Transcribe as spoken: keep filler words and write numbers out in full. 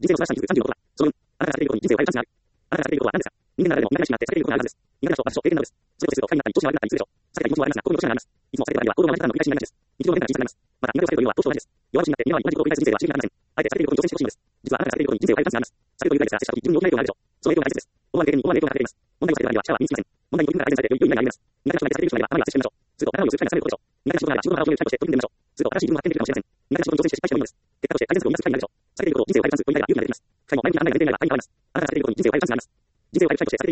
人生の素晴らしさに気づくさんじゅうのことだ。そのよん、あなたが避けていることに人生を変えるチャンスがある。あなたが避けていることは何ですか？人間の中でも苦手なしになって避けていることがあるはずです。苦手な人、私と経験なのです。それをすると不快になったり、調子が悪くなったりするでしょう。避けたい気持ちもありますが、心の落とし穴があります。いつも避けている場合には行動の同じパターンの繰り返しになりがちです。日常の変化が小さくなります。また、苦手を避けるというのは当初と同じです。弱腰になって皆は同じことを繰り返す人生は刺激になりません。あえて避けていることに挑戦してほしいのです。実はあなたが避けていることに人生を変えるチャンスがあります。避けるというだけですが、接したとき自分に大きな影響があるでしょう。その影響が大切です。思わぬ影響が大切です。思わぬ経験に思わぬ影響が隠れています。問題によっていくらか避けています。問題によっていくらかは身につきません。問題によっていくらか改善されてより良い未来があります。苦手な人と接して苦手な人になります。苦手な仕事があるのは優しくしないであなたは仕事の仕事でしょう。苦手な仕事なら仕事の腹を決めるタイプとして取り組んでみましょう。すると新しい自分が発見できるかもしれません。苦手な仕事を挑戦して失敗してもいいのです。結果として改善するを見出す機会になるでしょう。避けていることを人生を変えるチャンスという未来が勇気が出てきます。機会も前向きな考えが出ているなら前に変わります。あなたが避けていることに人生を変えるチャンスがあります。人生を変える機会として避けている